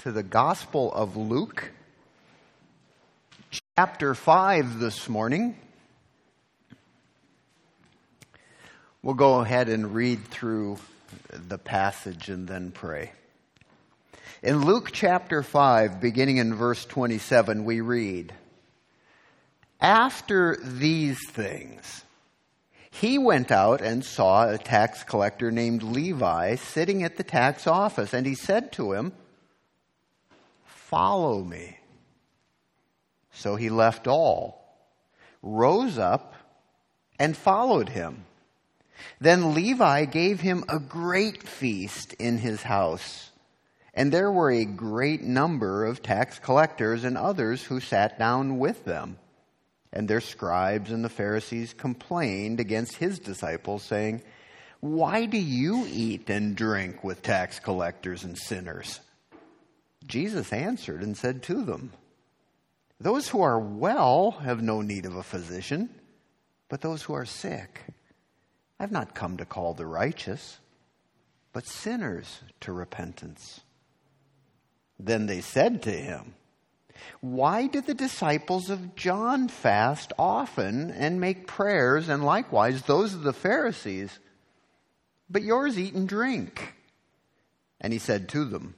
to the Gospel of Luke, chapter 5 this morning. We'll go ahead and read through the passage and then pray. In Luke chapter 5, beginning in verse 27, we read, "After these things, he went out and saw a tax collector named Levi sitting at the tax office, and he said to him, 'Follow me.' So he left all, rose up, and followed him. Then Levi gave him a great feast in his house, and there were a great number of tax collectors and others who sat down with them. And their scribes and the Pharisees complained against his disciples, saying, 'Why do you eat and drink with tax collectors and sinners?' Jesus answered and said to them, 'Those who are well have no need of a physician, but those who are sick. I've not come to call the righteous, but sinners to repentance.' Then they said to him, 'Why do the disciples of John fast often and make prayers, and likewise those of the Pharisees, but yours eat and drink?' And he said to them,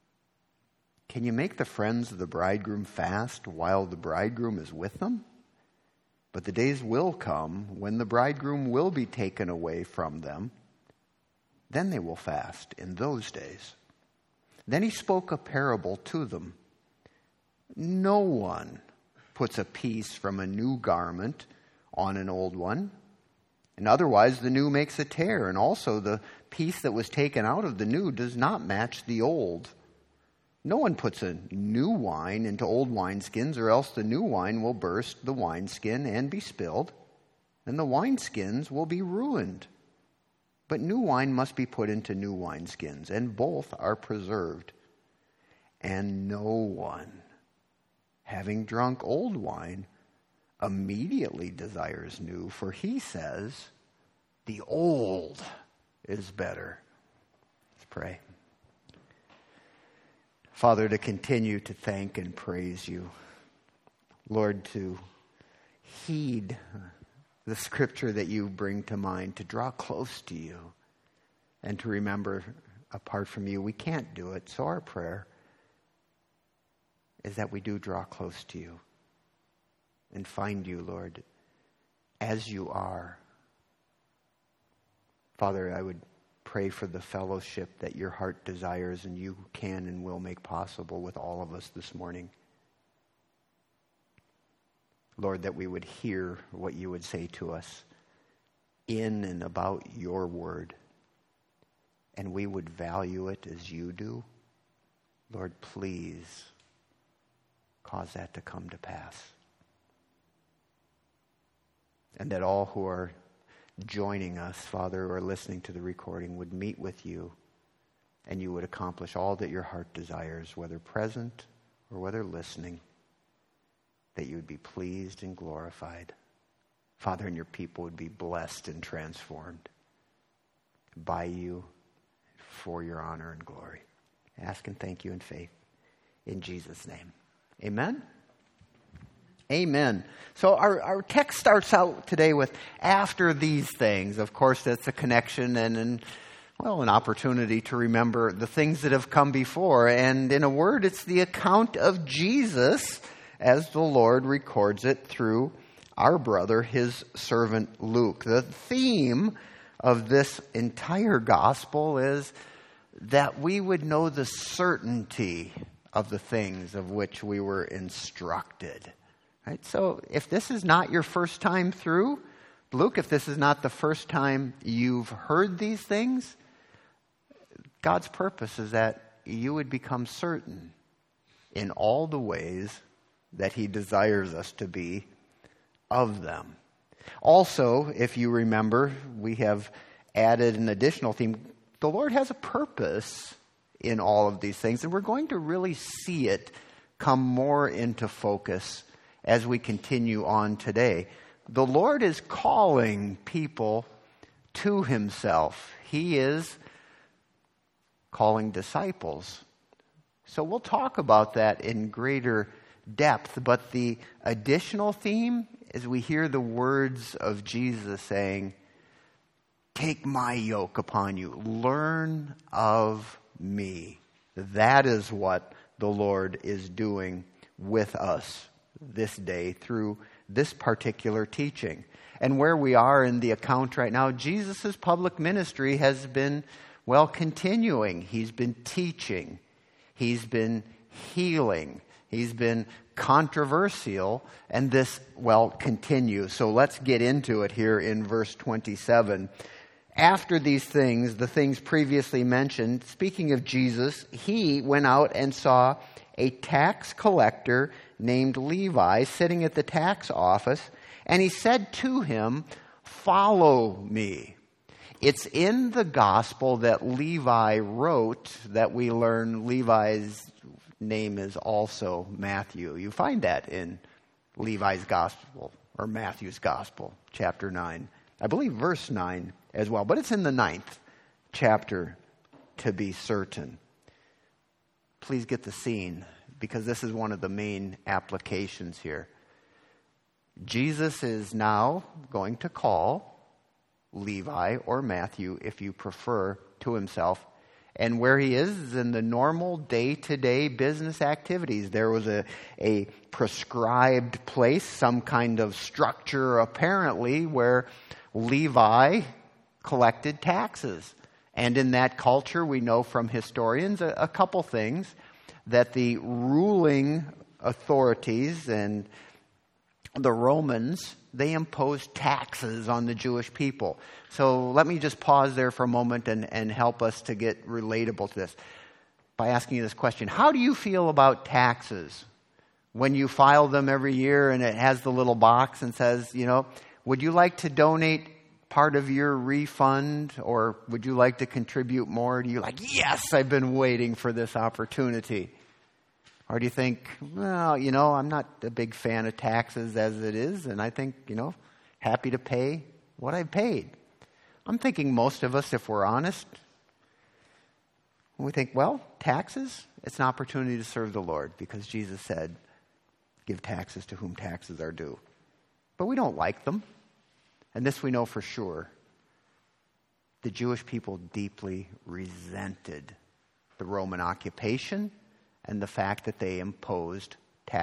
'Can you make the friends of the bridegroom fast while the bridegroom is with them? But the days will come when the bridegroom will be taken away from them. Then they will fast in those days.' Then he spoke a parable to them. 'No one puts a piece from a new garment on an old one, and otherwise the new makes a tear, and also the piece that was taken out of the new does not match the old. No one puts a new wine into old wineskins, or else the new wine will burst the wineskin and be spilled, and the wineskins will be ruined. But new wine must be put into new wineskins, and both are preserved. And no one, having drunk old wine, immediately desires new, for he says, 'The old is better.'" Let's pray. Father, to continue to thank and praise you. Lord, to heed the scripture that you bring to mind, to draw close to you, and to remember, apart from you, we can't do it. So our prayer is that we do draw close to you and find you, Lord, as you are. Father, I would pray for the fellowship that your heart desires and you can and will make possible with all of us this morning. Lord, that we would hear what you would say to us in and about your word, and we would value it as you do. Lord, please cause that to come to pass. And that all who are joining us, Father, or listening to the recording would meet with you, and you would accomplish all that your heart desires, whether present or whether listening, that you would be pleased and glorified. Father, and your people would be blessed and transformed by you for your honor and glory. Ask and thank you in faith. In Jesus' name. Amen? Amen. So our text starts out today with "after these things." Of course, that's a connection and an opportunity to remember the things that have come before. And in a word, it's the account of Jesus as the Lord records it through our brother, his servant Luke. The theme of this entire gospel is that we would know the certainty of the things of which we were instructed. Right? So if this is not your first time through Luke, if this is not the first time you've heard these things, God's purpose is that you would become certain in all the ways that he desires us to be of them. Also, if you remember, we have added an additional theme. The Lord has a purpose in all of these things, and we're going to really see it come more into focus as we continue on today. The Lord is calling people to himself. He is calling disciples So we'll talk about that in greater depth, but the additional theme is we hear the words of Jesus saying, "Take my yoke upon you. Learn of me." That is what the Lord is doing with us this day through this particular teaching. And where we are in the account right now, Jesus' public ministry has been, continuing. He's been teaching. He's been healing. He's been controversial. And this, continues. So let's get into it here in verse 27. After these things, the things previously mentioned, speaking of Jesus, he went out and saw a tax collector named Levi sitting at the tax office, and he said to him, "Follow me." It's in the gospel that Levi wrote that we learn Levi's name is also Matthew. You find that in Levi's gospel, or Matthew's gospel, chapter 9. I believe verse 9 as well, but it's in the 9th chapter to be certain. Please get the scene, because this is one of the main applications here. Jesus is now going to call Levi, or Matthew if you prefer, to himself. And where he is in the normal day-to-day business activities. There was a prescribed place, some kind of structure apparently, where Levi collected taxes. And in that culture, we know from historians a couple things, that the ruling authorities and the Romans, they imposed taxes on the Jewish people. So let me just pause there for a moment and help us to get relatable to this by asking you this question. How do you feel about taxes when you file them every year and it has the little box and says, would you like to donate part of your refund, or would you like to contribute more? Do you yes, I've been waiting for this opportunity? Or do you think, I'm not a big fan of taxes as it is, and I think, happy to pay what I paid? I'm thinking most of us, if we're honest, we think, taxes, it's an opportunity to serve the Lord, because Jesus said, give taxes to whom taxes are due. But we don't like them. And this we know for sure. The Jewish people deeply resented the Roman occupation and the fact that they imposed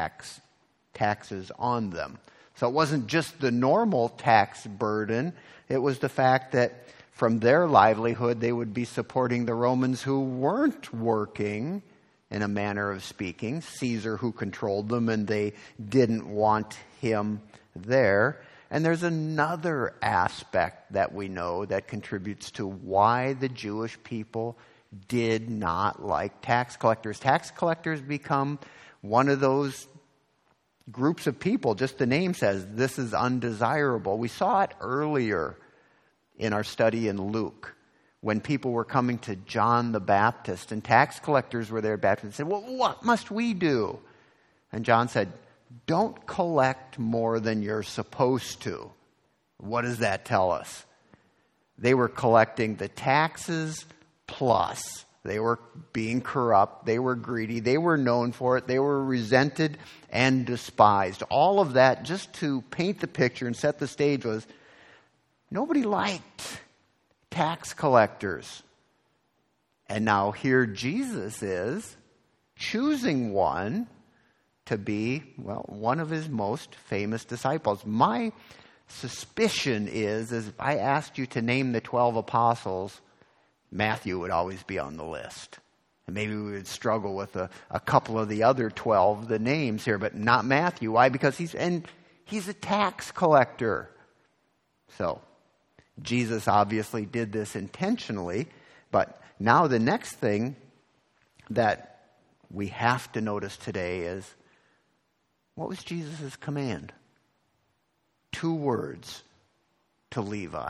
taxes on them. So it wasn't just the normal tax burden. It was the fact that from their livelihood, they would be supporting the Romans who weren't working, in a manner of speaking. Caesar who controlled them, and they didn't want him there. And there's another aspect that we know that contributes to why the Jewish people did not like tax collectors. Tax collectors become one of those groups of people, just the name says, this is undesirable. We saw it earlier in our study in Luke, when people were coming to John the Baptist, and tax collectors were there, Baptists, and said, what must we do? And John said, don't collect more than you're supposed to. What does that tell us? They were collecting the taxes plus. They were being corrupt. They were greedy. They were known for it. They were resented and despised. All of that, just to paint the picture and set the stage, was nobody liked tax collectors. And now here Jesus is choosing one to be, one of his most famous disciples. My suspicion is if I asked you to name the 12 apostles, Matthew would always be on the list. And maybe we would struggle with a couple of the other 12, the names here, but not Matthew. Why? Because he's a tax collector. So, Jesus obviously did this intentionally, but now the next thing that we have to notice today is, what was Jesus' command? 2 words to Levi.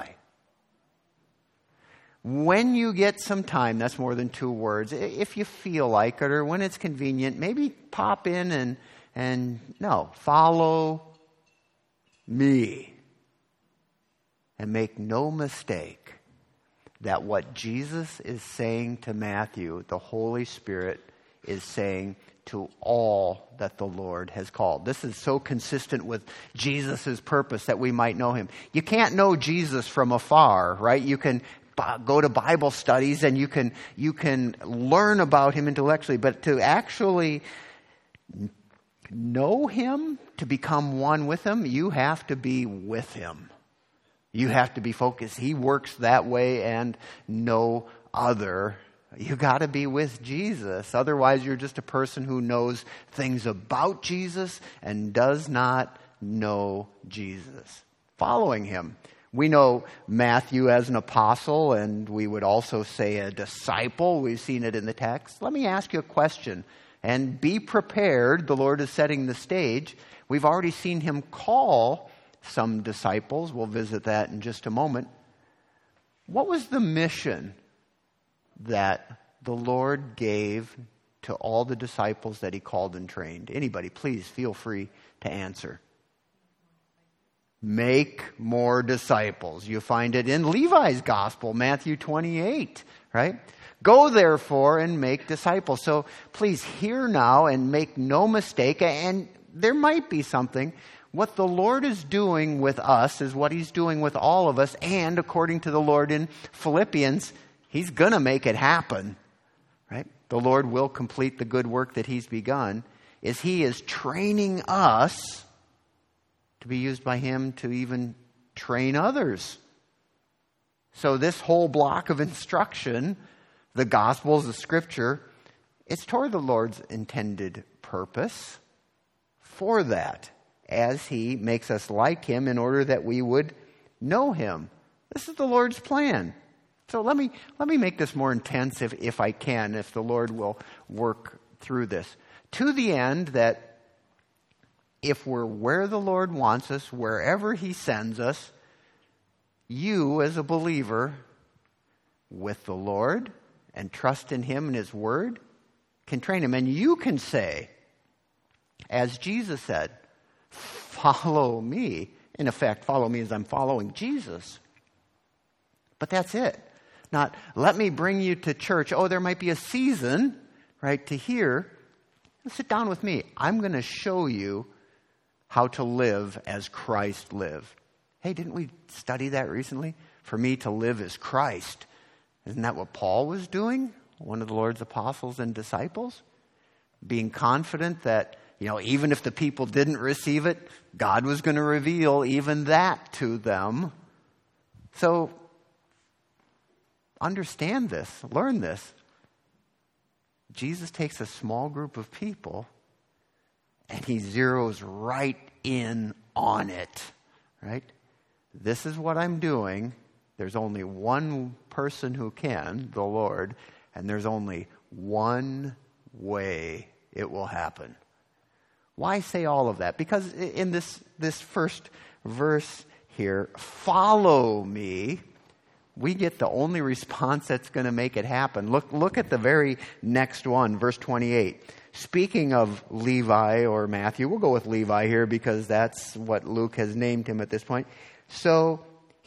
When you get some time, that's more than 2 words. If you feel like it or when it's convenient, maybe pop in and follow me. And make no mistake that what Jesus is saying to Matthew, the Holy Spirit, is saying to all that the Lord has called. This is so consistent with Jesus' purpose that we might know him. You can't know Jesus from afar, right? You can go to Bible studies and you can learn about him intellectually, but to actually know him, to become one with him, you have to be with him. You have to be focused. He works that way and no other. You got to be with Jesus. Otherwise, you're just a person who knows things about Jesus and does not know Jesus. Following him. We know Matthew as an apostle, and we would also say a disciple. We've seen it in the text. Let me ask you a question, and be prepared. The Lord is setting the stage. We've already seen him call some disciples. We'll visit that in just a moment. What was the mission that the Lord gave to all the disciples that he called and trained? Anybody, please feel free to answer. Make more disciples. You find it in Levi's gospel, Matthew 28, right? Go therefore and make disciples. So please hear now and make no mistake, and there might be something. What the Lord is doing with us is what he's doing with all of us, and according to the Lord in Philippians, he's going to make it happen, right? The Lord will complete the good work that he's begun, is he is training us to be used by him to even train others. So this whole block of instruction, the Gospels, the Scripture, it's toward the Lord's intended purpose for that, as he makes us like him in order that we would know him. This is the Lord's plan. So let me make this more intense if I can, if the Lord will work through this. To the end that if we're where the Lord wants us, wherever he sends us, you as a believer with the Lord and trust in him and his word can train him. And you can say, as Jesus said, follow me. In effect, follow me as I'm following Jesus. But that's it. Not, let me bring you to church. Oh, there might be a season, right, to hear. Sit down with me. I'm going to show you how to live as Christ lived. Hey, didn't we study that recently? For me to live as Christ. Isn't that what Paul was doing? One of the Lord's apostles and disciples? Being confident that, even if the people didn't receive it, God was going to reveal even that to them. So, understand this, learn this. Jesus takes a small group of people and he zeroes right in on it, right? This is what I'm doing. There's only one person who can, the Lord, and there's only one way it will happen. Why say all of that? Because in this first verse here, follow me, we get the only response that's going to make it happen. Look at the very next one, verse 28. Speaking of Levi or Matthew, we'll go with Levi here because that's what Luke has named him at this point. So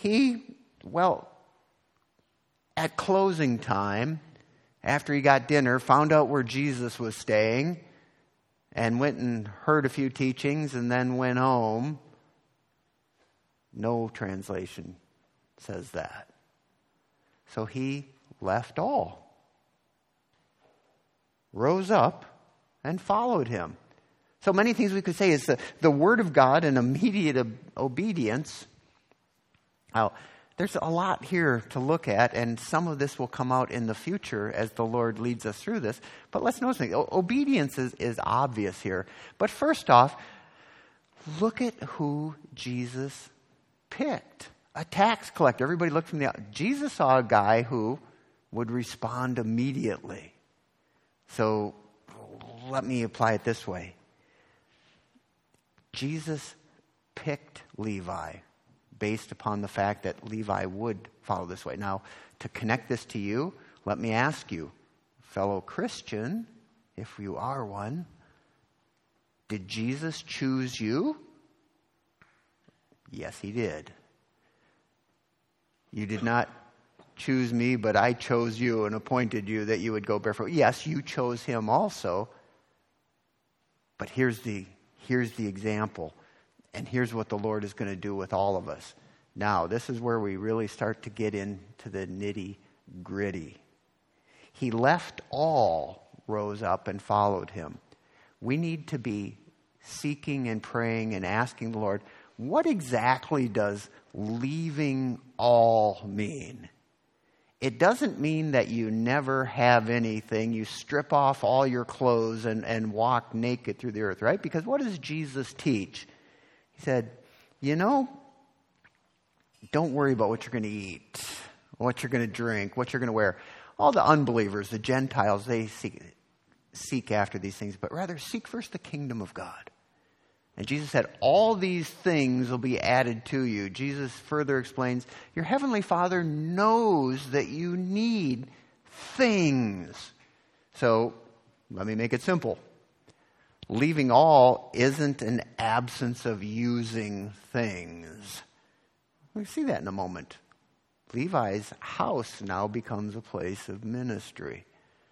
at closing time, after he got dinner, found out where Jesus was staying and went and heard a few teachings and then went home. No translation says that. So he left all, rose up, and followed him. So many things we could say is the Word of God and immediate obedience. Now, there's a lot here to look at, and some of this will come out in the future as the Lord leads us through this. But let's notice something. Obedience is obvious here. But first off, look at who Jesus picked. A tax collector. Everybody looked from the outside. Jesus saw a guy who would respond immediately. So let me apply it this way. Jesus picked Levi based upon the fact that Levi would follow this way. Now, to connect this to you, let me ask you, fellow Christian, if you are one, did Jesus choose you? Yes, he did. You did not choose me, but I chose you and appointed you that you would go barefoot. Yes, you chose him also. But here's the example. And here's what the Lord is going to do with all of us. Now, this is where we really start to get into the nitty-gritty. He left all, rose up, and followed him. We need to be seeking and praying and asking the Lord, what exactly does leaving all mean? It doesn't mean that you never have anything. You strip off all your clothes and walk naked through the earth, right? Because what does Jesus teach? He said, don't worry about what you're going to eat, what you're going to drink, what you're going to wear. All the unbelievers, the Gentiles, they seek after these things, but rather seek first the kingdom of God. And Jesus said, all these things will be added to you. Jesus further explains, your heavenly Father knows that you need things. So, let me make it simple. Leaving all isn't an absence of using things. We'll see that in a moment. Levi's house now becomes a place of ministry.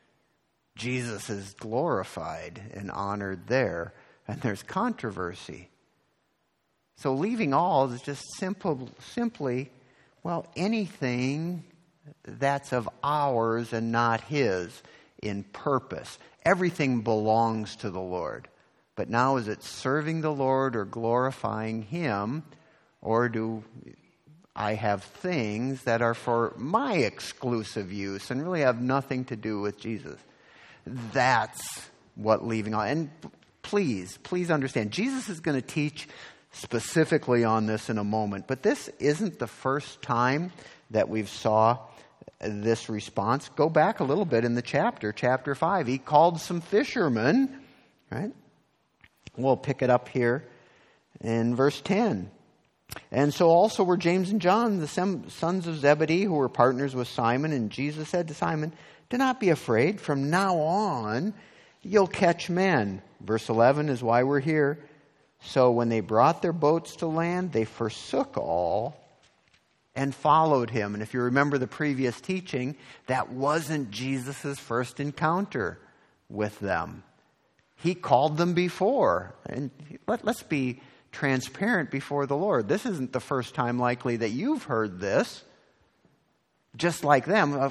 Jesus is glorified and honored there. And there's controversy. So leaving all is just simply, anything that's of ours and not his in purpose. Everything belongs to the Lord. But now is it serving the Lord or glorifying him? Or do I have things that are for my exclusive use and really have nothing to do with Jesus? That's what leaving all. And Please understand, Jesus is going to teach specifically on this in a moment, but this isn't the first time that we've saw this response. Go back a little bit in the chapter 5. He called some fishermen, right? We'll pick it up here in verse 10. And so also were James and John, the sons of Zebedee, who were partners with Simon. And Jesus said to Simon, do not be afraid. From now on, you'll catch men. Verse 11 is why we're here. So when they brought their boats to land, they forsook all and followed him. And if you remember the previous teaching, that wasn't Jesus' first encounter with them. He called them before. And let's be transparent before the Lord. This isn't the first time likely that you've heard this. Just like them.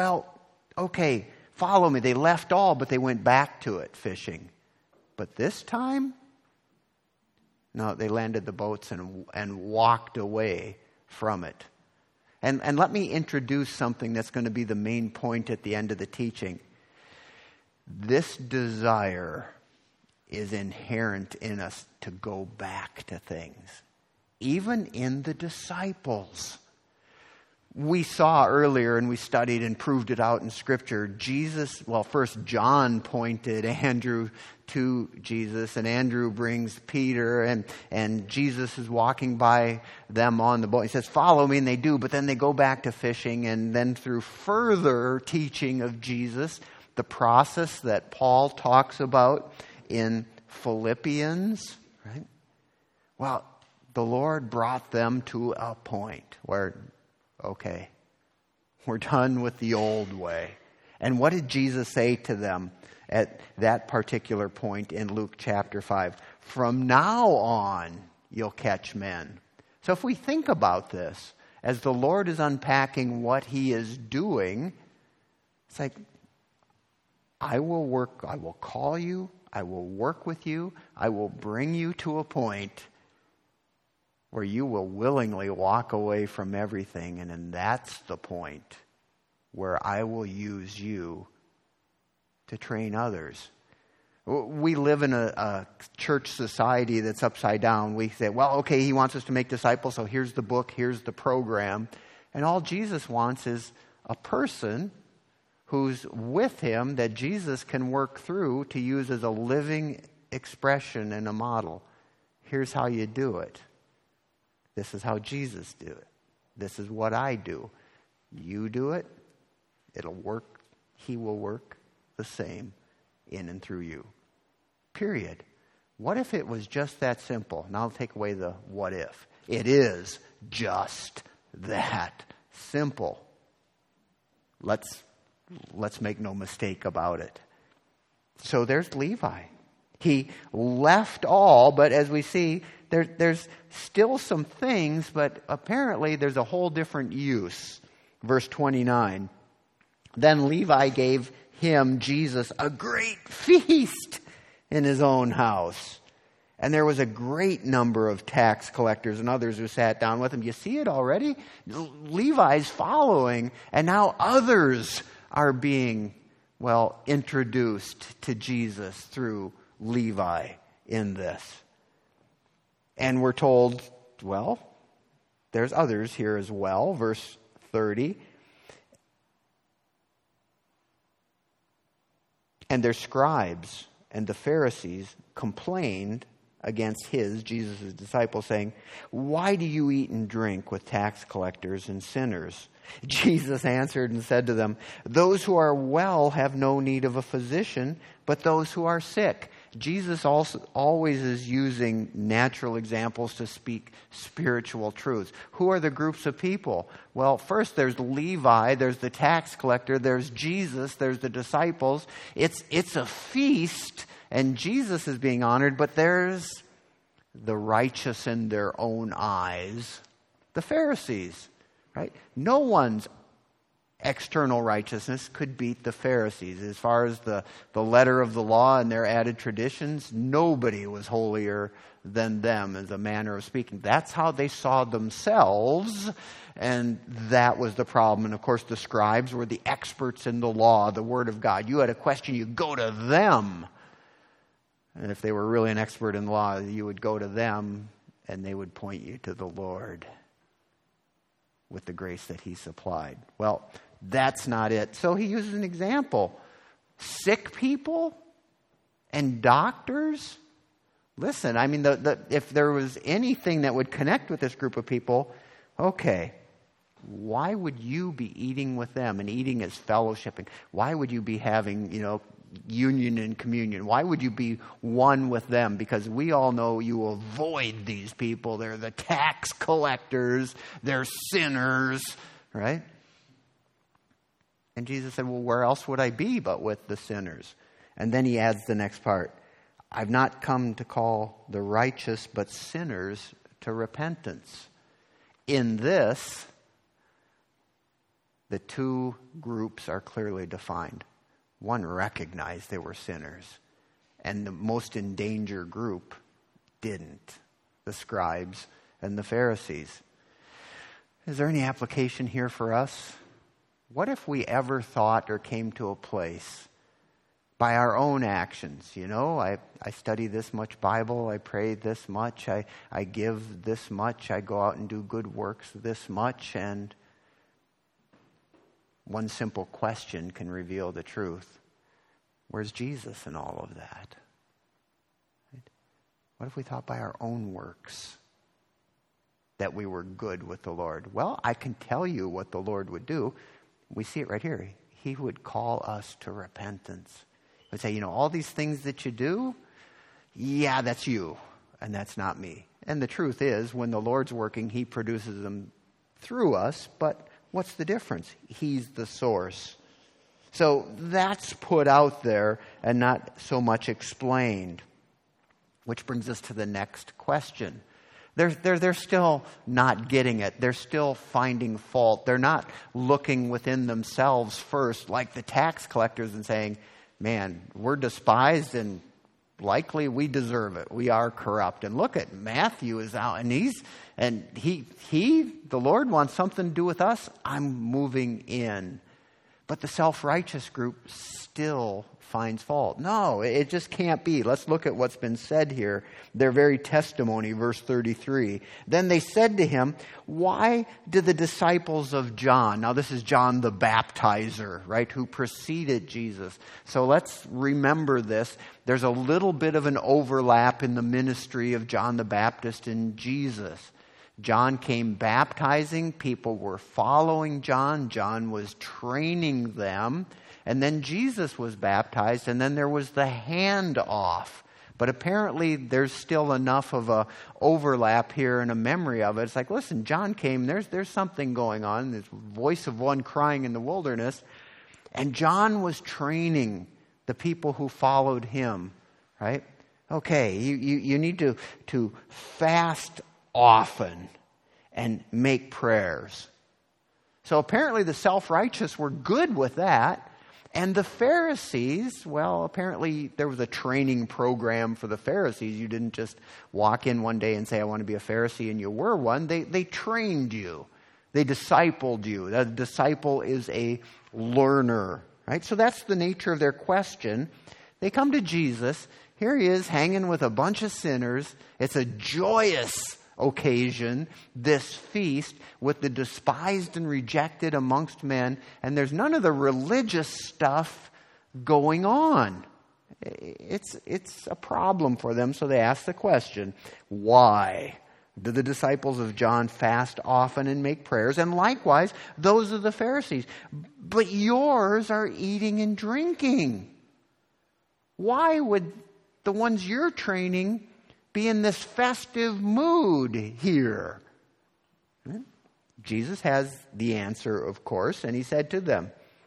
Okay, follow me. They left all, but they went back to it, fishing. But this time, no, they landed the boats and walked away from it. And let me introduce something that's going to be the main point at the end of the teaching. This desire is inherent in us to go back to things. Even in the disciples. We saw earlier and we studied and proved it out in Scripture. First John pointed Andrew to Jesus, and Andrew brings Peter, and Jesus is walking by them on the boat. He says, follow me, and they do, but then they go back to fishing, and then through further teaching of Jesus, the process that Paul talks about in Philippians, right? Well, the Lord brought them to a point where, okay, we're done with the old way. And what did Jesus say to them at that particular point in Luke chapter 5? From now on, you'll catch men. So if we think about this, as the Lord is unpacking what he is doing, it's like, I will call you, I will work with you, I will bring you to a point where you will willingly walk away from everything, and then that's the point where I will use you to train others. We live in a church society that's upside down. We say, he wants us to make disciples, so here's the book, here's the program. And all Jesus wants is a person who's with him that Jesus can work through to use as a living expression and a model. Here's how you do it. This is how Jesus did it. This is what I do. You do it, it'll work. He will work the same in and through you. Period. What if it was just that simple? Now I'll take away the what if. It is just that simple. Let's make no mistake about it. So there's Levi. He left all, but as we see, there's still some things, but apparently there's a whole different use. Verse 29. Then Levi gave him, Jesus, a great feast in his own house. And there was a great number of tax collectors and others who sat down with him. You see it already? Levi's following, and now others are being, introduced to Jesus through Levi in this. And we're told, there's others here as well. Verse 30. And their scribes and the Pharisees complained against Jesus' disciples, saying, "Why do you eat and drink with tax collectors and sinners?" Jesus answered and said to them, "Those who are well have no need of a physician, but those who are sick." Jesus always is using natural examples to speak spiritual truths. Who are the groups of people? Well, first there's Levi, there's the tax collector, there's Jesus, there's the disciples. It's a feast, and Jesus is being honored, but there's the righteous in their own eyes, the Pharisees, right? No one's external righteousness could beat the Pharisees. As far as the letter of the law and their added traditions, nobody was holier than them, as a manner of speaking. That's how they saw themselves, and that was the problem. And of course, the scribes were the experts in the law, the Word of God. You had a question, you go to them. And if they were really an expert in law, you would go to them, and they would point you to the Lord with the grace that He supplied. Well, that's not it. So He uses an example. Sick people and doctors. Listen, I mean, if there was anything that would connect with this group of people, okay, why would you be eating with them? And eating is fellowshipping. Why would you be having, union and communion? Why would you be one with them? Because we all know you avoid these people. They're the tax collectors. They're sinners, right? And Jesus said, well, where else would I be but with the sinners? And then He adds the next part. I've not come to call the righteous, but sinners to repentance. In this, the two groups are clearly defined. One recognized they were sinners, and the most in danger group didn't, the scribes and the Pharisees. Is there any application here for us? What if we ever thought or came to a place by our own actions? I study this much Bible, I pray this much, I give this much, I go out and do good works this much, and one simple question can reveal the truth. Where's Jesus in all of that? Right? What if we thought by our own works that we were good with the Lord? Well, I can tell you what the Lord would do. We see it right here. He would call us to repentance. He would say, all these things that you do, yeah, that's you, and that's not me. And the truth is, when the Lord's working, He produces them through us, but what's the difference? He's the source. So that's put out there and not so much explained. Which brings us to the next question. They're still not getting it. They're still finding fault. They're not looking within themselves first, like the tax collectors, and saying, man, we're despised and likely we deserve it. We are corrupt. And look at Matthew is out, and the Lord wants something to do with us. I'm moving in. But the self-righteous group still finds fault. No, it just can't be. Let's look at what's been said here. Their very testimony, verse 33. Then they said to Him, why did the disciples of John, now this is John the Baptizer, right, who preceded Jesus. So let's remember this. There's a little bit of an overlap in the ministry of John the Baptist and Jesus. John came baptizing. People were following John. John was training them. And then Jesus was baptized, and then there was the handoff. But apparently there's still enough of a overlap here and a memory of it. It's like, listen, John came, there's something going on, this voice of one crying in the wilderness. And John was training the people who followed him, right? Okay, you need to fast often and make prayers. So apparently the self-righteous were good with that. And the Pharisees, well, apparently there was a training program for the Pharisees. You didn't just walk in one day and say, I want to be a Pharisee, and you were one. They trained you. They discipled you. A disciple is a learner, right? So that's the nature of their question. They come to Jesus. Here he is hanging with a bunch of sinners. It's a joyous occasion, this feast with the despised and rejected amongst men, and there's none of the religious stuff going on. It's a problem for them, so they ask the question, why do the disciples of John fast often and make prayers? And likewise, those of the Pharisees. But yours are eating and drinking. Why would the ones you're training be in this festive mood here? Jesus has the answer, of course, and he said to them,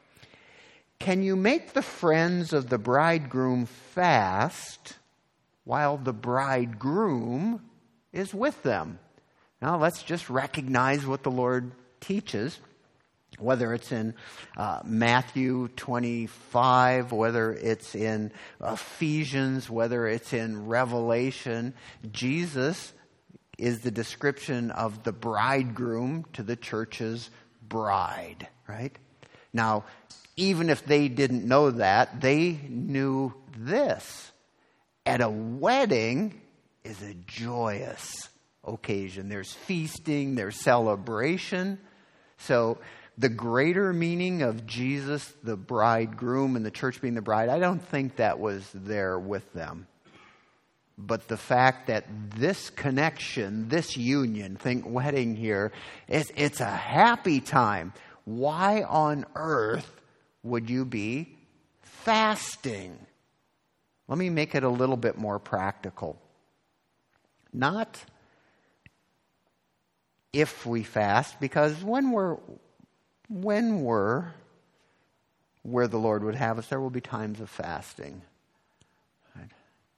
can you make the friends of the bridegroom fast while the bridegroom is with them? Now let's just recognize what the Lord teaches, whether it's in Matthew 25, whether it's in Ephesians, whether it's in Revelation. Jesus is the description of the bridegroom to the church's bride, right? Now, even if they didn't know that, they knew this. At a wedding is a joyous occasion. There's feasting, there's celebration. So the greater meaning of Jesus, the bridegroom, and the church being the bride, I don't think that was there with them. But the fact that this connection, this union, think wedding here, it's a happy time. Why on earth would you be fasting? Let me make it a little bit more practical. Not if we fast, because when we're where the Lord would have us, there will be times of fasting. Right?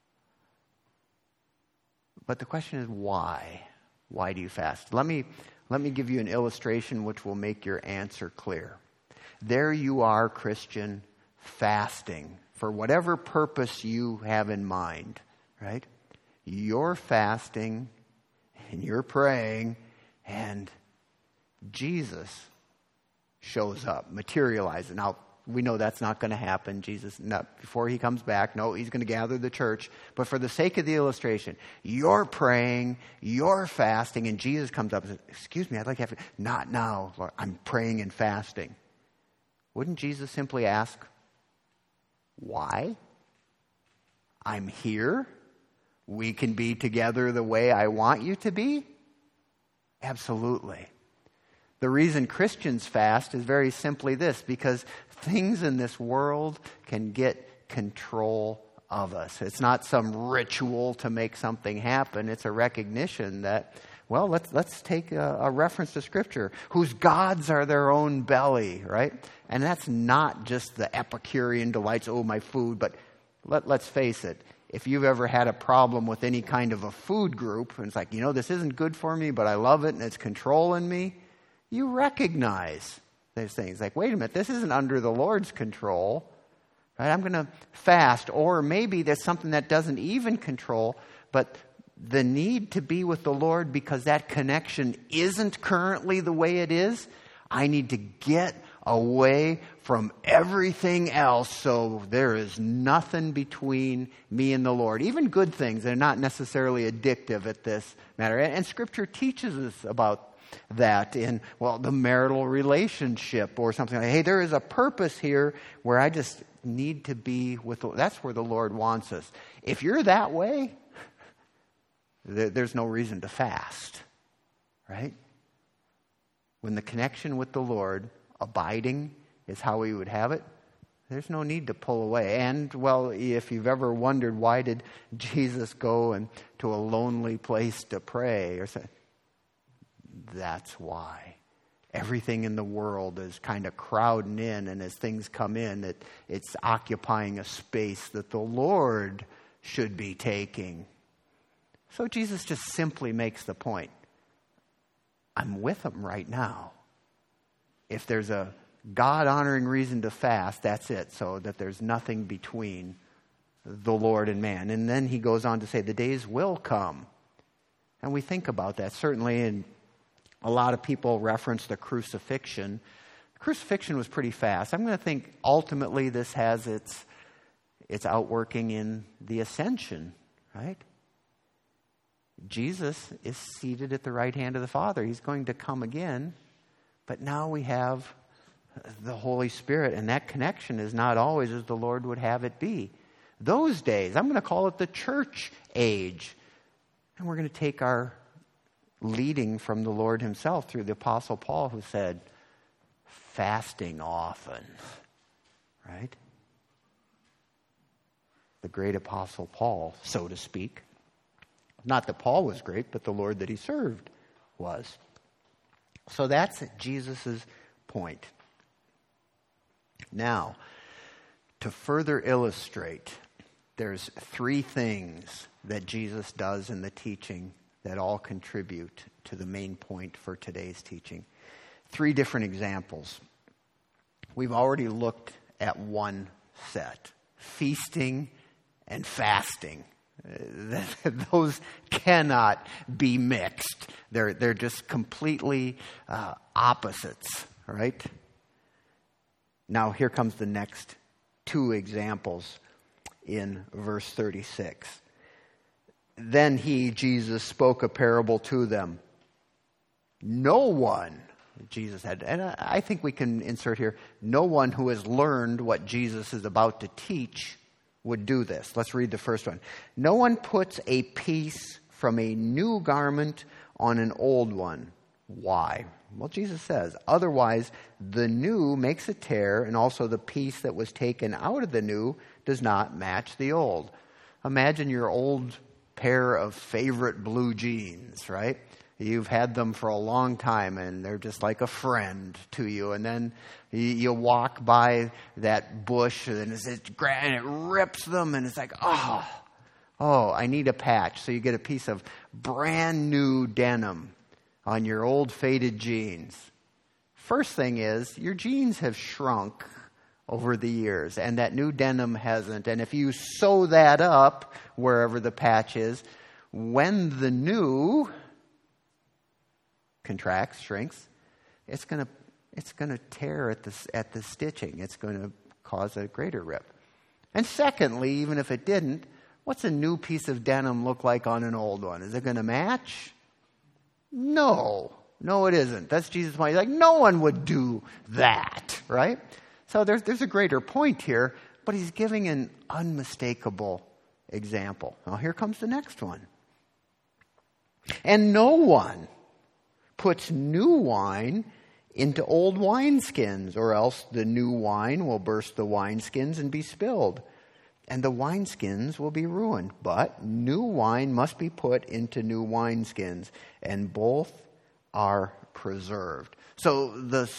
But the question is why? Why do you fast? Let me give you an illustration which will make your answer clear. There you are, Christian, fasting for whatever purpose you have in mind, right? You're fasting and you're praying, and Jesus shows up, materializes. Now, we know that's not going to happen. Jesus, before he comes back, no, he's going to gather the church. But for the sake of the illustration, you're praying, you're fasting, and Jesus comes up and says, excuse me, I'd like to have it. Not now, Lord, I'm praying and fasting. Wouldn't Jesus simply ask, why? I'm here. We can be together the way I want you to be? Absolutely. The reason Christians fast is very simply this, because things in this world can get control of us. It's not some ritual to make something happen. It's a recognition that, well, let's take a reference to Scripture, whose gods are their own belly, right? And that's not just the Epicurean delights, oh, my food, but let's face it. If you've ever had a problem with any kind of a food group, and it's like, this isn't good for me, but I love it and it's controlling me, you recognize those things. Like, wait a minute, this isn't under the Lord's control. Right? I'm going to fast. Or maybe there's something that doesn't even control, but the need to be with the Lord because that connection isn't currently the way it is. I need to get away from everything else so there is nothing between me and the Lord. Even good things, they're not necessarily addictive at this matter. And Scripture teaches us about that in, the marital relationship or something like, hey, there is a purpose here where I just need to be with, that's where the Lord wants us. If you're that way, there's no reason to fast, right? When the connection with the Lord, abiding, is how we would have it, There's no need to pull away. And, well, if you've ever wondered why did Jesus go to a lonely place to pray, or say, that's why. Everything in the world is kind of crowding in, and as things come in, it's occupying a space that the Lord should be taking. So Jesus just simply makes the point. I'm with them right now. If there's a God-honoring reason to fast, that's it, so that there's nothing between the Lord and man. And then he goes on to say, the days will come. And we think about that, certainly, and a lot of people reference the crucifixion. The crucifixion was pretty fast. I'm going to think ultimately this has its outworking in the ascension, right? Jesus is seated at the right hand of the Father. He's going to come again, but now we have the Holy Spirit, and that connection is not always as the Lord would have it be. Those days, I'm going to call it the church age, and we're going to take our leading from the Lord himself through the Apostle Paul, who said, fasting often, right? The great Apostle Paul, so to speak. Not that Paul was great, but the Lord that he served was. So that's Jesus' point. Now, to further illustrate, there's three things that Jesus does in the teaching that all contribute to the main point for today's teaching. Three different examples. We've already looked at one set, feasting and fasting. Those cannot be mixed. They're just completely opposites, right? Now here comes the next two examples in verse 36. Then he, Jesus, spoke a parable to them. No one, Jesus had, and I think we can insert here, no one who has learned what Jesus is about to teach would do this. Let's read the first one. No one puts a piece from a new garment on an old one. Why? Well, Jesus says, otherwise the new makes a tear, and also the piece that was taken out of the new does not match the old. Imagine your old pair of favorite blue jeans, right? You've had them for a long time, and they're just like a friend to you. And then you walk by that bush, and it rips them, and it's like, oh, I need a patch. So you get a piece of brand new denim on your old faded jeans. First thing is, your jeans have shrunk over the years, and that new denim hasn't. And if you sew that up wherever the patch is, when the new contracts, shrinks, it's going to tear at the stitching. It's going to cause a greater rip. And secondly, even if it didn't, what's a new piece of denim look like on an old one? Is it going to match? No, it isn't. That's Jesus' point. He's like, no one would do that, right? So there's a greater point here, but he's giving an unmistakable example. Now here comes the next one. And no one puts new wine into old wineskins, or else the new wine will burst the wineskins and be spilled, and the wineskins will be ruined. But new wine must be put into new wineskins, and both are preserved. So the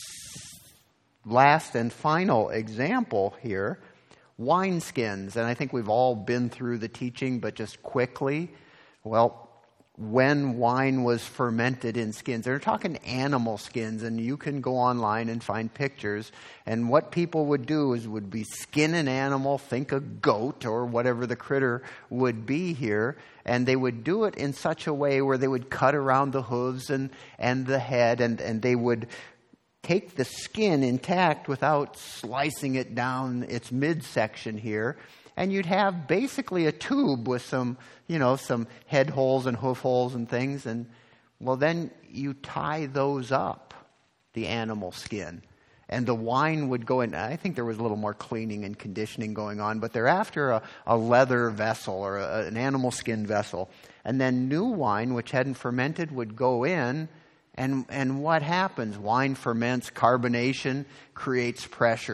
last and final example here, wineskins. And I think we've all been through the teaching, but just quickly, well, when wine was fermented in skins, they're talking animal skins, and you can go online and find pictures. And what people would do is would be skin an animal, think a goat or whatever the critter would be here, and they would do it in such a way where they would cut around the hooves and the head, and they would take the skin intact without slicing it down its midsection here. And you'd have basically a tube with some head holes and hoof holes and things. And, well, then you tie those up, the animal skin. And the wine would go in. I think there was a little more cleaning and conditioning going on, but they're after a leather vessel or an animal skin vessel. And then new wine, which hadn't fermented, would go in. And what happens? Wine ferments, carbonation creates pressure.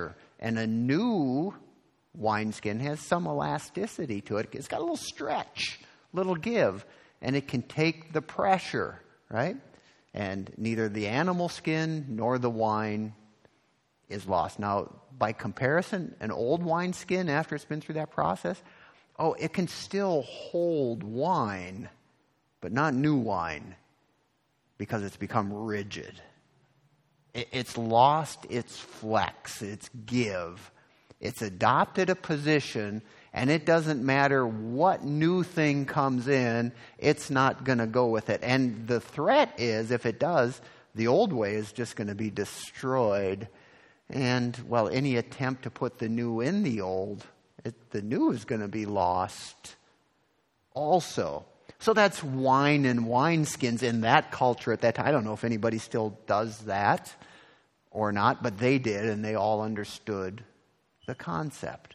And a new wineskin has some elasticity to it. It's got a little stretch, little give, and it can take the pressure, right? And neither the animal skin nor the wine is lost. Now, by comparison, an old wineskin, after it's been through that process, it can still hold wine, but not new wine, because it's become rigid. It's lost its flex, its give. It's adopted a position, and it doesn't matter what new thing comes in, it's not going to go with it. And the threat is, if it does, the old way is just going to be destroyed. And, well, any attempt to put the new in the old, the new is going to be lost also. So that's wine and wineskins in that culture at that time. I don't know if anybody still does that or not, but they did, and they all understood the concept.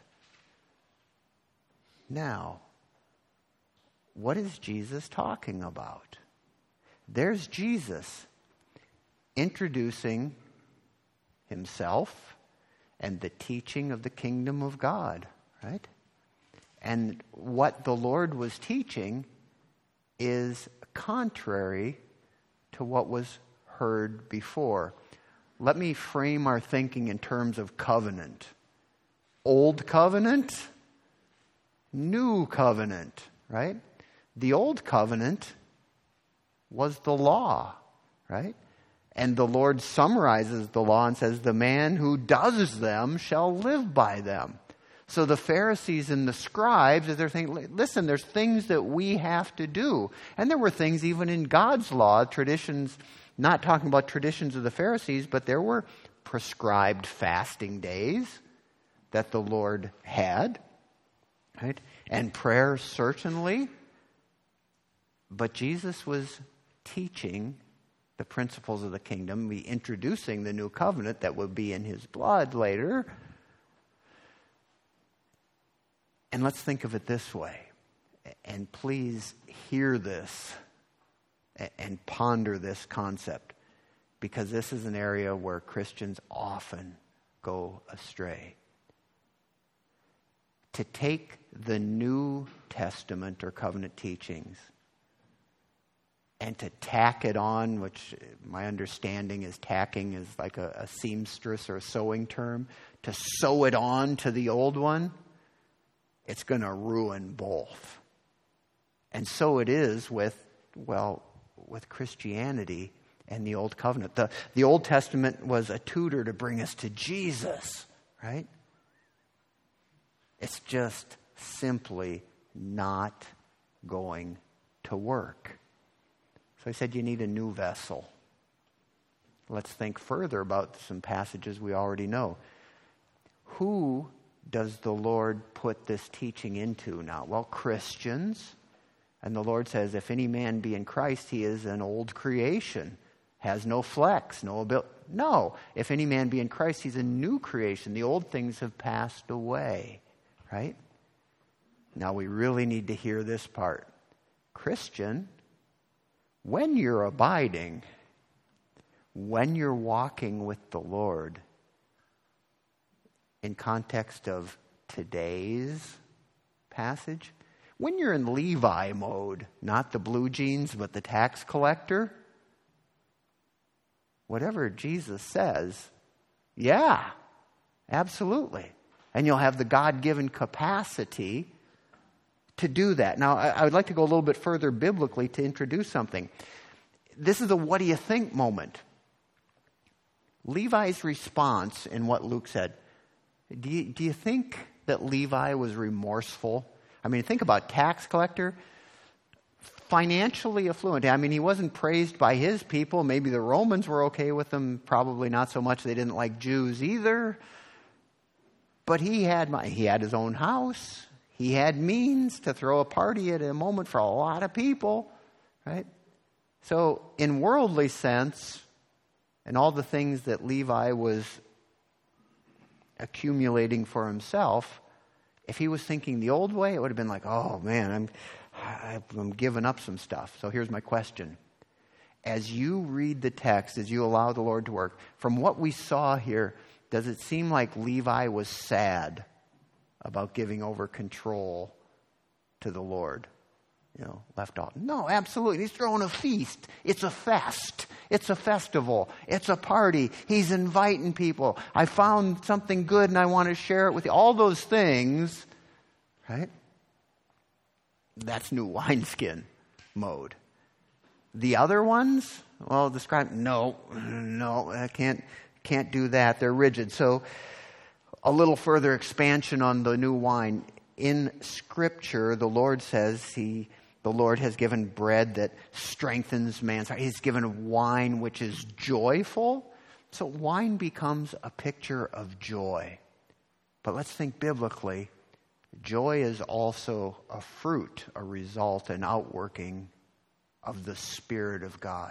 Now, what is Jesus talking about? There's Jesus introducing himself and the teaching of the kingdom of God, right? And what the Lord was teaching is contrary to what was heard before. Let me frame our thinking in terms of covenant. Old covenant, new covenant, right? The old covenant was the law, right? And the Lord summarizes the law and says, the man who does them shall live by them. So the Pharisees and the scribes, as they're thinking, listen, there's things that we have to do. And there were things even in God's law, traditions, not talking about traditions of the Pharisees, but there were prescribed fasting days that the Lord had, right? And prayer certainly. But Jesus was teaching the principles of the kingdom, introducing the new covenant that would be in his blood later. And let's think of it this way. And please hear this and ponder this concept, because this is an area where Christians often go astray. To take the New Testament or covenant teachings and to tack it on, which my understanding is tacking is like a seamstress or a sewing term, to sew it on to the old one, it's going to ruin both. And so it is with Christianity and the Old Covenant. The Old Testament was a tutor to bring us to Jesus, right? It's just simply not going to work. So I said you need a new vessel. Let's think further about some passages we already know. Who does the Lord put this teaching into now? Well, Christians. And the Lord says, if any man be in Christ, he is an old creation, has no flex, no ability. No, if any man be in Christ, he's a new creation. The old things have passed away, right? Now we really need to hear this part. Christian, when you're abiding, when you're walking with the Lord, in context of today's passage, when you're in Levi mode, not the blue jeans, but the tax collector, whatever Jesus says, yeah, absolutely. And you'll have the God-given capacity to do that. Now, I would like to go a little bit further biblically to introduce something. This is a what do you think moment. Levi's response in what Luke said, do you think that Levi was remorseful? I mean, think about tax collector, financially affluent. I mean, he wasn't praised by his people. Maybe the Romans were okay with him. Probably not so much. They didn't like Jews either. But he had his own house. He had means to throw a party at a moment for a lot of people, right? So in worldly sense, and all the things that Levi was accumulating for himself, if he was thinking the old way, it would have been like, oh man, I'm giving up some stuff. So here's my question. As you read the text, as you allow the Lord to work, from what we saw here, does it seem like Levi was sad about giving over control to the Lord? Left off. No, absolutely. He's throwing a feast. It's a fest. It's a festival. It's a party. He's inviting people. I found something good and I want to share it with you. All those things, right? That's new wineskin mode. The other ones, well, no, I can't do that. They're rigid. So a little further expansion on the new wine. In Scripture, the Lord says the Lord has given bread that strengthens man's heart. He's given wine which is joyful. So wine becomes a picture of joy. But let's think biblically. Joy is also a fruit, a result, an outworking of the Spirit of God.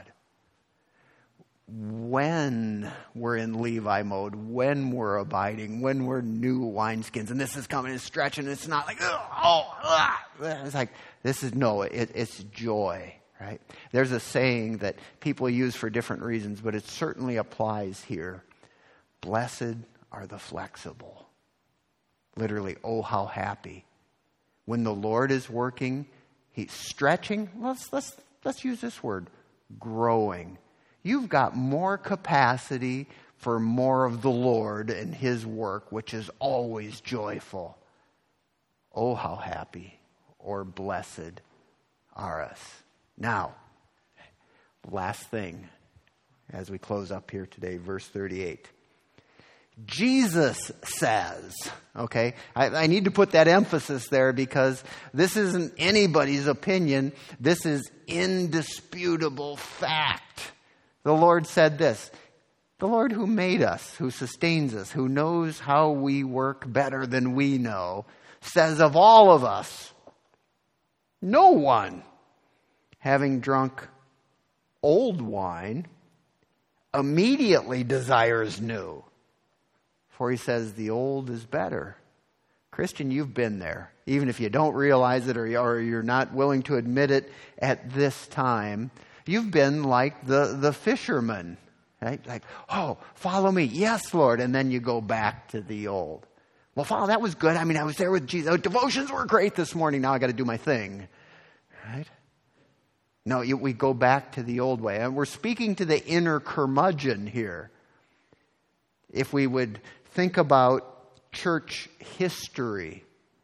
When we're in Levi mode, when we're abiding, when we're new wineskins, and this is coming and stretching, it's not like, it's like, it's joy, right? There's a saying that people use for different reasons, but it certainly applies here. Blessed are the flexible. Literally, oh, how happy. When the Lord is working, He's stretching. Let's use this word, growing. You've got more capacity for more of the Lord and His work, which is always joyful. Oh, how happy or blessed are us. Now, last thing as we close up here today, verse 38. Jesus says, okay, I need to put that emphasis there because this isn't anybody's opinion. This is indisputable fact. The Lord said this, the Lord who made us, who sustains us, who knows how we work better than we know, says of all of us, no one, having drunk old wine, immediately desires new. For he says the old is better. Christian, you've been there. Even if you don't realize it or you're not willing to admit it at this time, you've been like the fisherman, right? Like, oh, follow me. Yes, Lord. And then you go back to the old. Well, Father, that was good. I mean, I was there with Jesus. Oh, devotions were great this morning. Now I got to do my thing, right? No, we go back to the old way. And we're speaking to the inner curmudgeon here. If we would think about church history,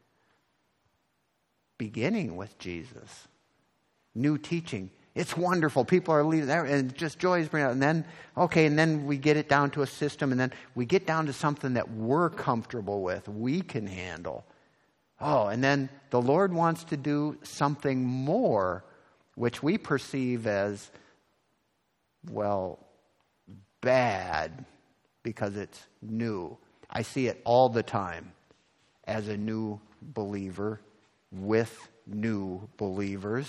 beginning with Jesus, new teaching. It's wonderful. People are leading there, and just joy is bringing out. And then we get it down to a system, and then we get down to something that we're comfortable with, we can handle. Oh, and then the Lord wants to do something more, which we perceive as, well, bad, because it's new. I see it all the time as a new believer with new believers.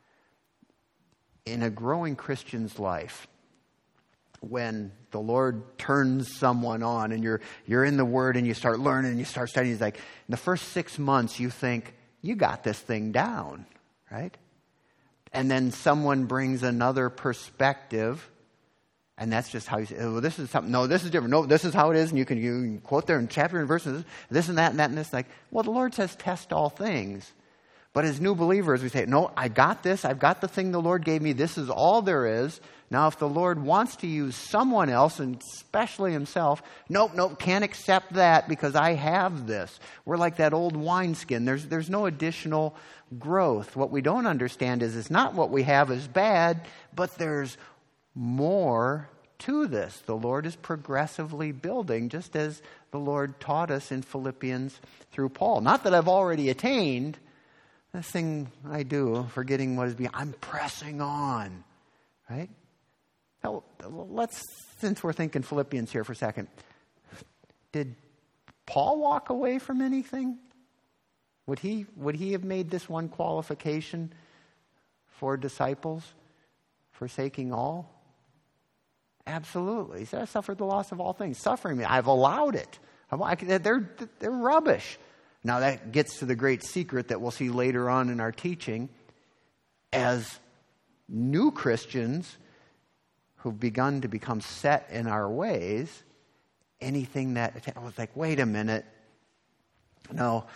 In a growing Christian's life, when the Lord turns someone on and you're in the Word and you start learning and you start studying, it's like in the first 6 months you think, you got this thing down, right? And then someone brings another perspective. And that's just how you say, oh, this is something. No, this is different. No, this is how it is. And you can quote there in chapter and verses, this and that and that and this. Like, well, the Lord says test all things. But as new believers, we say, no, I got this. I've got the thing the Lord gave me. This is all there is. Now, if the Lord wants to use someone else, and especially Himself, nope, can't accept that because I have this. We're like that old wineskin. There's no additional growth. What we don't understand is it's not what we have is bad, but there's more to this. The Lord is progressively building, just as the Lord taught us in Philippians through Paul. Not that I've already attained. This thing I do, forgetting what is beyond. I'm pressing on, right? Now, since we're thinking Philippians here for a second, did Paul walk away from anything? Would he have made this one qualification for disciples, forsaking all? Absolutely. He said, I suffered the loss of all things. Suffering me. I've allowed it. They're rubbish. Now that gets to the great secret that we'll see later on in our teaching. As new Christians who've begun to become set in our ways anything that I was like, wait a minute. No,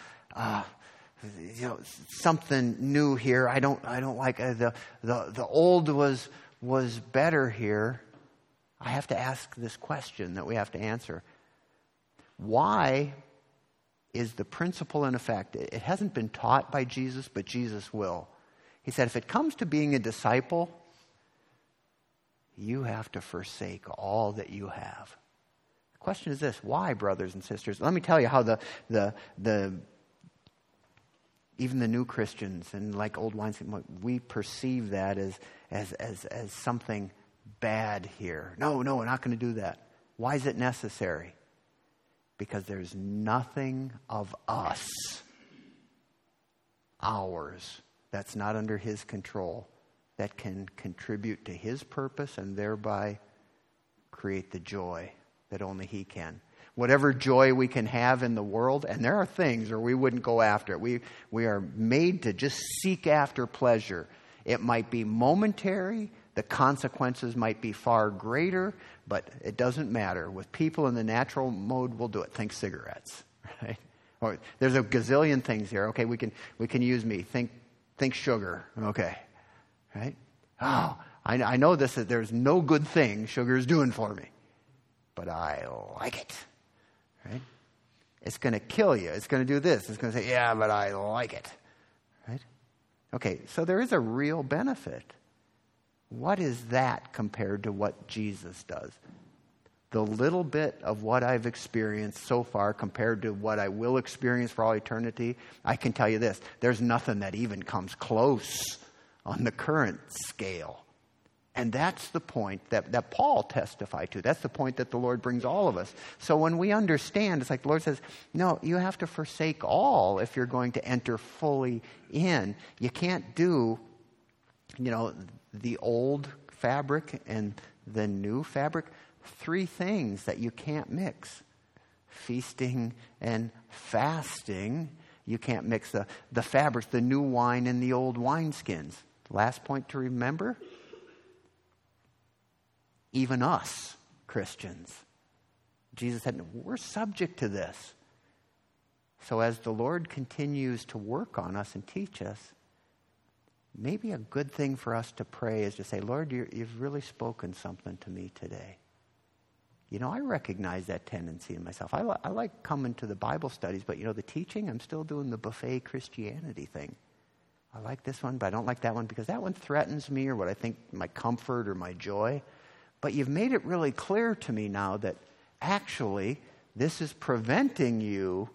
something new here. I don't like the old was better here. I have to ask this question that we have to answer. Why is the principle in effect? It hasn't been taught by Jesus, but Jesus will. He said, if it comes to being a disciple, you have to forsake all that you have. The question is this: why, brothers and sisters? Let me tell you how the even the new Christians and like old wines, we perceive that as something bad here. No, we're not going to do that. Why is it necessary? Because there's nothing of us, ours, that's not under His control, that can contribute to His purpose and thereby create the joy that only He can. Whatever joy we can have in the world, and there are things or we wouldn't go after it. We are made to just seek after pleasure. It might be momentary. The consequences might be far greater, but it doesn't matter. With people in the natural mode, we'll do it. Think cigarettes, right? Or there's a gazillion things here. Okay, we can use me. Think sugar. Okay, right? Oh, I know there's no good thing sugar is doing for me, but I like it, right? It's going to kill you. It's going to do this. It's going to say, yeah, but I like it, right? Okay, so there is a real benefit. What is that compared to what Jesus does? The little bit of what I've experienced so far compared to what I will experience for all eternity, I can tell you this: there's nothing that even comes close on the current scale. And that's the point that Paul testified to. That's the point that the Lord brings all of us. So when we understand, it's like the Lord says, no, you have to forsake all if you're going to enter fully in. You can't do, the old fabric and the new fabric. 3 things that you can't mix: feasting and fasting. You can't mix the fabrics, the new wine and the old wineskins. Last point to remember: even us Christians, Jesus said, we're subject to this. So as the Lord continues to work on us and teach us, maybe a good thing for us to pray is to say, Lord, you've really spoken something to me today. I recognize that tendency in myself. I like coming to the Bible studies, but the teaching, I'm still doing the buffet Christianity thing. I like this one, but I don't like that one because that one threatens me or what I think my comfort or my joy. But you've made it really clear to me now that actually this is preventing you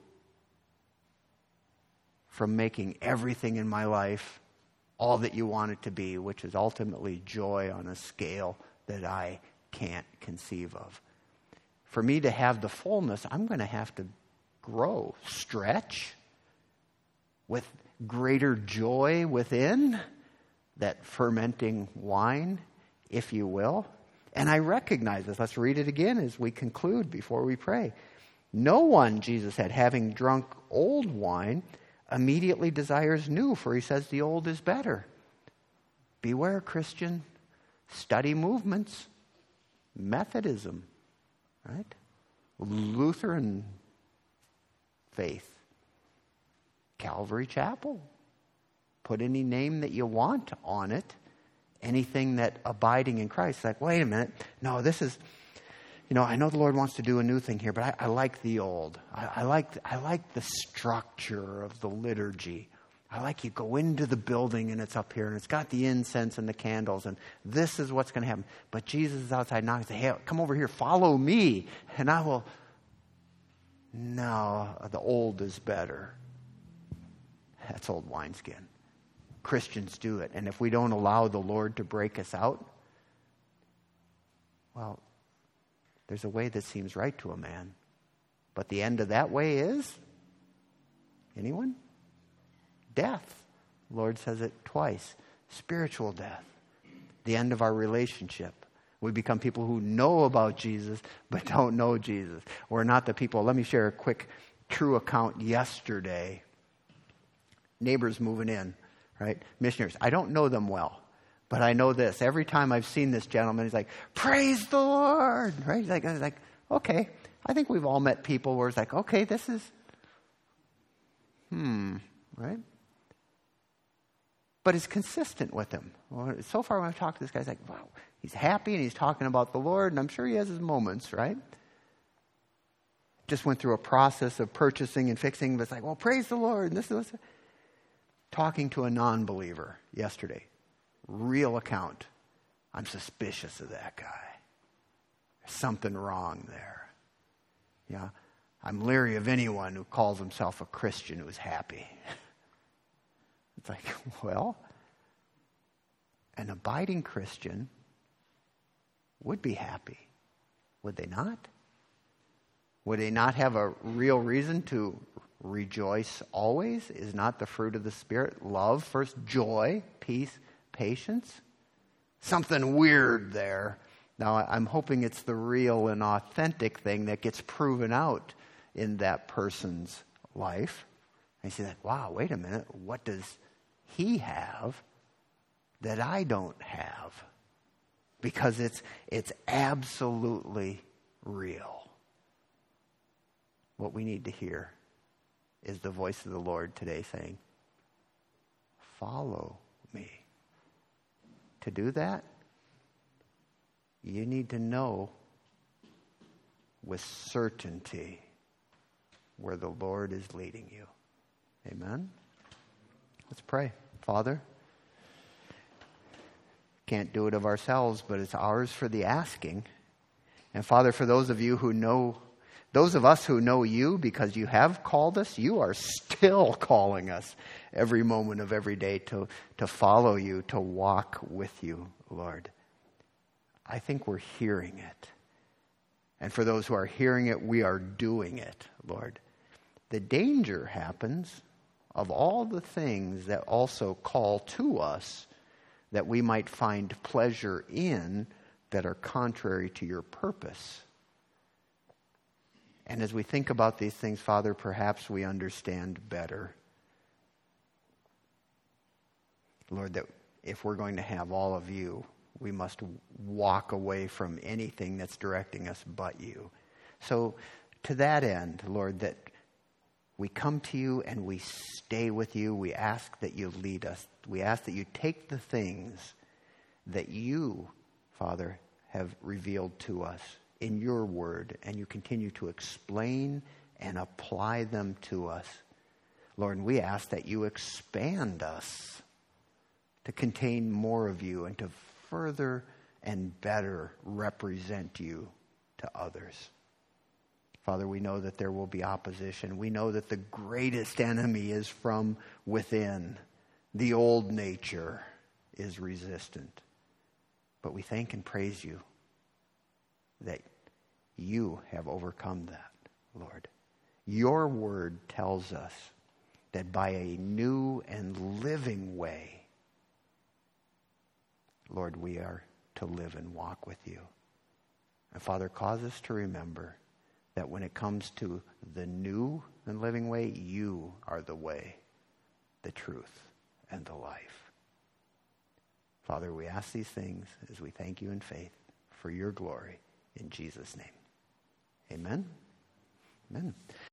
from making everything in my life all that you want it to be, which is ultimately joy on a scale that I can't conceive of. For me to have the fullness, I'm going to have to grow, stretch with greater joy within that fermenting wine, if you will. And I recognize this. Let's read it again as we conclude before we pray. No one, Jesus said, having drunk old wine, immediately desires new, for he says the old is better. Beware, Christian. Study movements. Methodism, right? Lutheran faith. Calvary Chapel. Put any name that you want on it. Anything that abiding in Christ. Like, wait a minute. No, this is, I know the Lord wants to do a new thing here, but I like the old. I like the structure of the liturgy. I like you go into the building and it's up here and it's got the incense and the candles and this is what's going to happen. But Jesus is outside knocking and say, hey, come over here, follow me. And I will, no, the old is better. That's old wineskin. Christians do it. And if we don't allow the Lord to break us out, well, there's a way that seems right to a man. But the end of that way is, anyone? Death. The Lord says it twice. Spiritual death. The end of our relationship. We become people who know about Jesus, but don't know Jesus. We're not the people. Let me share a quick true account yesterday. Neighbors moving in. Right? Missionaries. I don't know them well, but I know this. Every time I've seen this gentleman, he's like, praise the Lord. Right? I was like, okay. I think we've all met people where it's like, okay, this is, right? But it's consistent with him. Well, so far when I've talked to this guy, it's like, wow, he's happy and he's talking about the Lord, and I'm sure he has his moments, right? Just went through a process of purchasing and fixing, but it's like, well, praise the Lord. And this is talking to a non-believer yesterday. Real account. I'm suspicious of that guy. There's something wrong there. Yeah. I'm leery of anyone who calls himself a Christian who's happy. It's like, well, an abiding Christian would be happy, would they not? Would they not have a real reason to rejoice always? Is not the fruit of the Spirit love, first joy, peace, patience? Something weird there. Now, I'm hoping it's the real and authentic thing that gets proven out in that person's life. And you say, like, wow, wait a minute, what does he have that I don't have? Because it's absolutely real. What we need to hear is the voice of the Lord today saying, follow me. To do that, you need to know with certainty where the Lord is leading you. Amen? Let's pray. Father, can't do it of ourselves, but it's ours for the asking. And Father, for those of us who know you because you have called us, you are still calling us every moment of every day to follow you, to walk with you, Lord. I think we're hearing it. And for those who are hearing it, we are doing it, Lord. The danger happens of all the things that also call to us that we might find pleasure in that are contrary to your purpose. And as we think about these things, Father, perhaps we understand better, Lord, that if we're going to have all of you, we must walk away from anything that's directing us but you. So to that end, Lord, that we come to you and we stay with you. We ask that you lead us. We ask that you take the things that you, Father, have revealed to us in your word, and you continue to explain and apply them to us. Lord, and we ask that you expand us to contain more of you and to further and better represent you to others. Father, we know that there will be opposition. We know that the greatest enemy is from within. The old nature is resistant. But we thank and praise you that you have overcome that, Lord. Your word tells us that by a new and living way, Lord, we are to live and walk with you. And Father, cause us to remember that when it comes to the new and living way, you are the way, the truth, and the life. Father, we ask these things as we thank you in faith for your glory in Jesus' name. Amen. Amen.